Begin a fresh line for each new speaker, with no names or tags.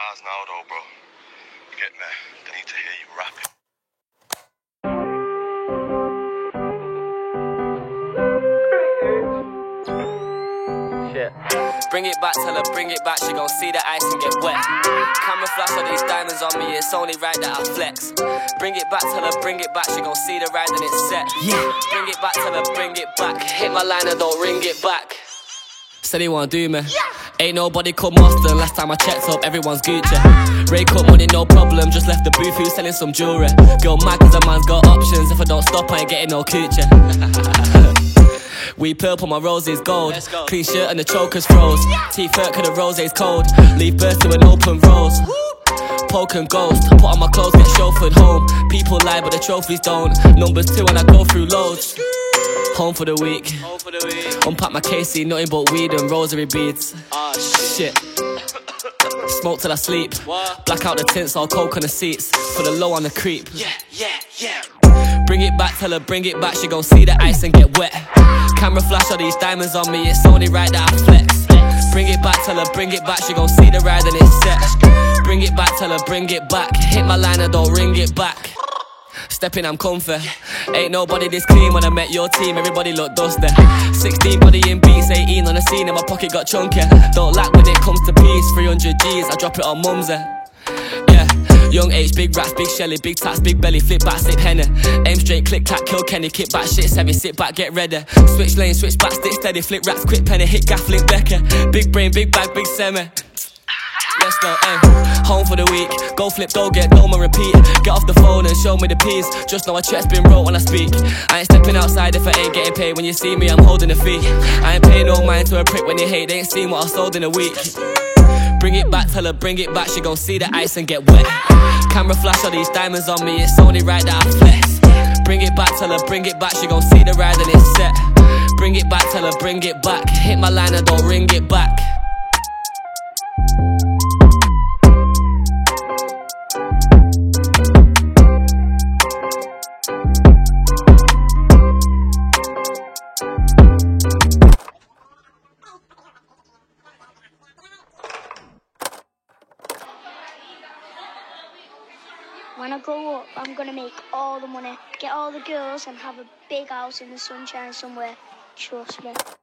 bars now though, bro. Get me? They need to hear you rapping.
Shit. Bring it back, tell her bring it back, she gon' see the ice and get wet. Camera flash all these diamonds on me, it's only right that I flex. Bring it back, tell her bring it back, she gon' see the ride and it's set. Yeah. Bring it back, tell her bring it back, hit my line and don't ring it back. Said he wanna do me. Ain't nobody called Master. Last time I checked up, everyone's Gucci. Rake up money, no problem. Just left the booth, who's selling some jewelry. Girl mad cause a man's got options. If I don't stop, I ain't getting no coochie. We purple, my rose is gold. Clean shirt and the chokers froze. Teeth hurt cause the rose's cold. Leave birth to an open rose. Poke and ghost. Put on my clothes, get chauffeured home. People lie but the trophies don't. Numbers 2 and I go through loads. Home for the week. Unpack my KC, nothing but weed and rosary beads. Shit. Smoke till I sleep. Black out the tints, all coke on the seats. For the low on the creep. Bring it back, tell her bring it back, she gon' see the ice and get wet. Camera flash all these diamonds on me, it's only right that I flex. Bring it back, tell her bring it back, she gon' see the ride and it's set. Bring it back, tell her bring it back, hit my line and don't ring it back. Stepping, I'm comfy. Ain't nobody this clean when I met your team, everybody look dusty. 16 body in beats, 18 on the scene and my pocket got chunky. Don't lack when it comes to peace, 300 G's, I drop it on mumsy. Yeah, young H, big rats, big shelly, big tats, big belly, flip back, sip henny. Aim straight, click, clack, kill Kenny, kick back, shit's heavy, sit back, get ready. Switch lane, switch back, stick steady, flip rats, quick penny, hit gaff, link Becker. Big brain, big bag, big semi. Let's go, home for the week. Go flip, go get, dome and repeat. Get off the phone and show me the peas. Just know a check's been wrote when I speak. I ain't stepping outside if I ain't getting paid. When you see me, I'm holding a fee. I ain't paying no mind to a prick when they hate. They ain't seen what I sold in a week. Bring it back, tell her bring it back, she gon' see the ice and get wet. Camera flash all these diamonds on me, it's only right that I flex. Bring it back, tell her bring it back, she gon' see the ride and it's set. Bring it back, tell her bring it back, hit my line and don't ring it back.
When I grow up, I'm gonna make all the money, get all the girls and have a big house in the sunshine somewhere. Trust me.